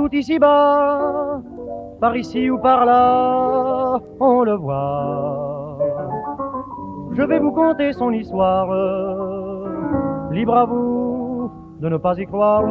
tout ici-bas, par ici ou par là, on le voit. Je vais vous conter son histoire, libre à vous de ne pas y croire.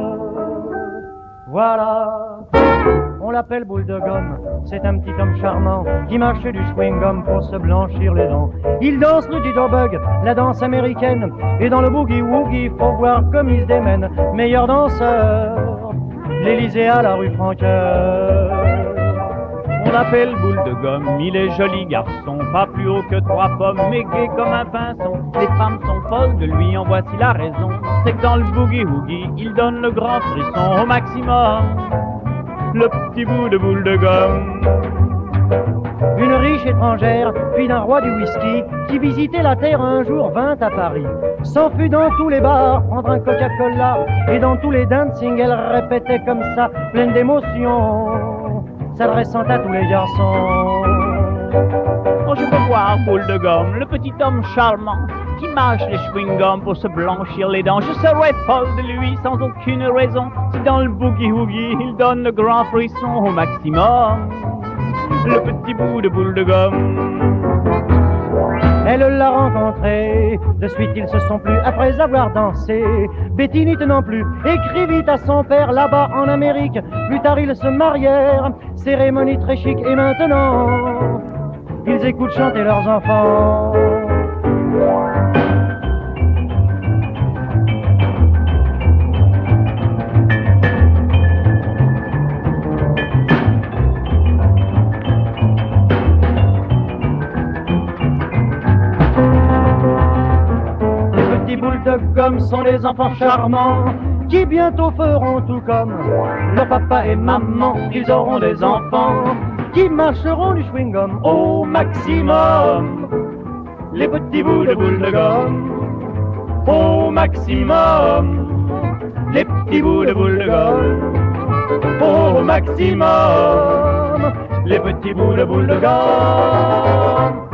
Voilà, on l'appelle boule de gomme, c'est un petit homme charmant qui mâche du chewing-gum pour se blanchir les dents. Il danse le jitterbug, la danse américaine, et dans le boogie-woogie, faut voir comme il se démène. Meilleur danseur, l'Élysée à la rue Franqueur. On l'appelle boule de gomme, il est joli garçon, pas plus haut que 3 pommes, mais gai comme un pinson. Les femmes sont folles de lui, en voici la raison, c'est que dans le boogie-woogie, il donne le grand frisson au maximum. Le petit bout de boule de gomme. Une riche étrangère, fille d'un roi du whisky, qui visitait la terre un jour, vint à Paris. S'enfuit dans tous les bars, prendre un Coca-Cola, et dans tous les dancing, elle répétait comme ça, pleine d'émotion, s'adressant à tous les garçons. Oh, je veux voir boule de gomme, le petit homme charmant, qui mâche les chewing-gums pour se blanchir les dents. Je serais folle de lui sans aucune raison, si dans le boogie-woogie, il donne le grand frisson au maximum. Le petit bout de boule de gomme. Elle l'a rencontré, de suite ils se sont plus après avoir dansé. Betty n'y tenant plus, écrivit à son père là-bas en Amérique. Plus tard ils se marièrent, cérémonie très chic. Et maintenant, ils écoutent chanter leurs enfants. Les boules de gomme sont des enfants charmants qui bientôt feront tout comme leur papa et maman. Ils auront des enfants qui mâcheront du chewing-gum au maximum. Les petits bouts de boules de gomme au maximum. Les petits bouts de boules de gomme au maximum. Les petits bouts de boules de gomme.